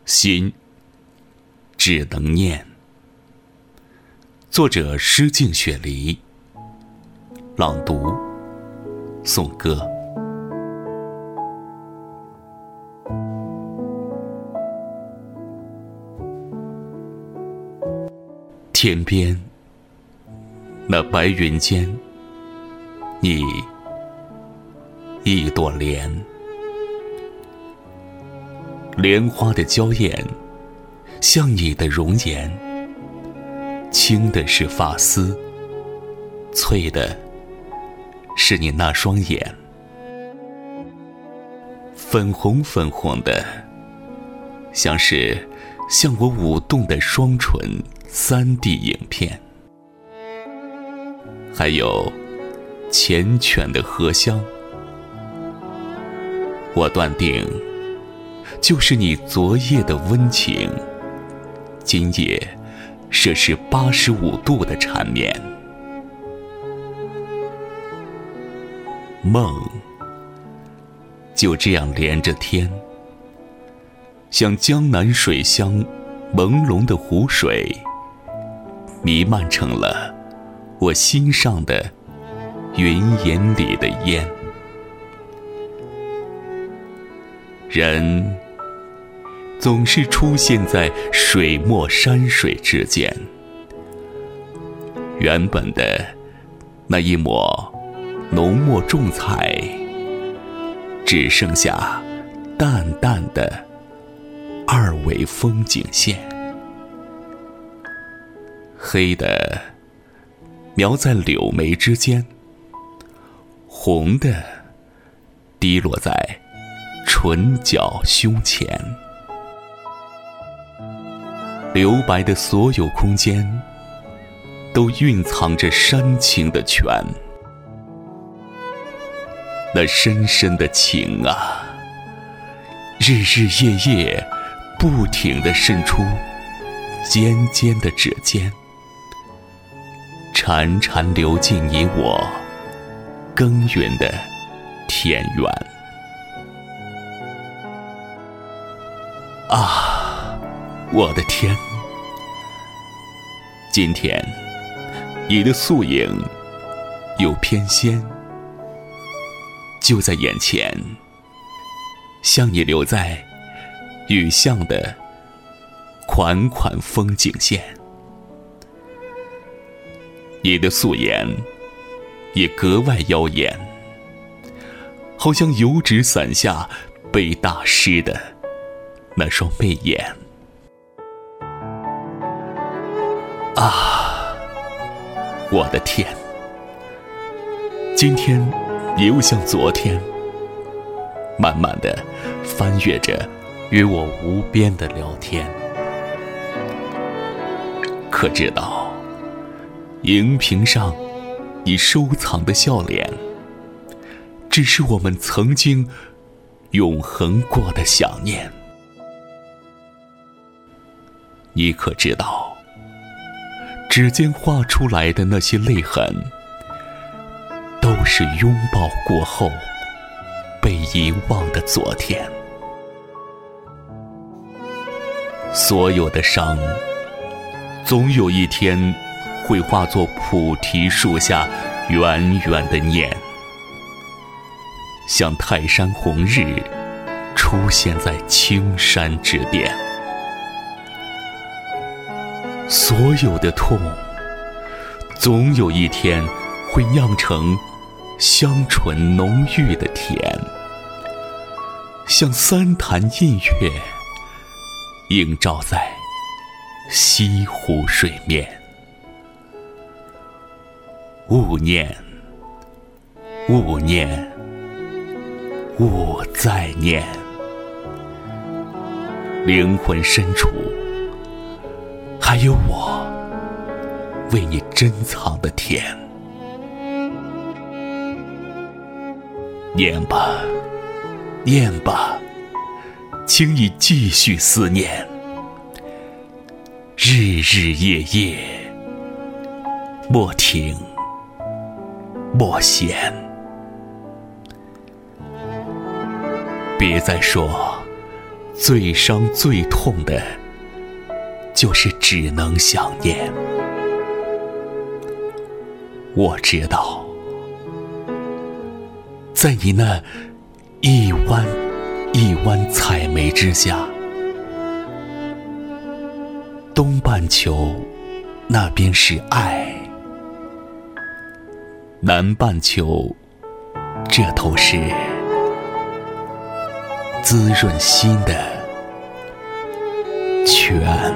心只能念。作者诗境雪梨，朗读颂歌。天边那白云间，你一朵莲，莲花的娇艳像你的容颜，青的是发丝，翠的是你那双眼，粉红粉红的，像是向我舞动的双唇3D 影片。还有缱绻的荷香，我断定就是你昨夜的温情，今夜摄氏85度的缠绵。梦就这样连着天，像江南水乡朦胧的湖水，弥漫成了我心上的云烟里的烟。人总是出现在水墨山水之间，原本的那一抹浓墨重彩，只剩下淡淡的二维风景线，黑的描在柳眉之间，红的滴落在唇角胸前，留白的所有空间都蕴藏着煽情的泉。那深深的情啊，日日夜夜不停地渗出尖尖的指尖，潺潺流进你我耕耘的田园。啊，我的天！今天你的素影有翩跹，就在眼前，像你留在雨巷的款款风景线。你的素颜也格外妖艳，好像油纸伞下被打湿的那双媚眼。啊，我的天！今天也又像昨天，慢慢地翻阅着与我无边的聊天。可知道，荧屏上你收藏的笑脸，只是我们曾经永恒过的想念。你可知道，指尖画出来的那些泪痕，都是拥抱过后被遗忘的昨天。所有的伤，总有一天会化作菩提树下远远的念，像泰山红日出现在青山之巅。所有的痛，总有一天会酿成香醇浓郁的甜，像三潭印月映照在西湖水面。勿念，勿念，勿再念，灵魂深处还有我为你珍藏的甜。念吧，念吧，请你继续思念，日日夜夜，莫停，莫闲。别再说最伤最痛的，就是只能想念。我知道，在你那一弯一弯采梅之下，东半球那边是爱，南半球这头是滋润心的泉。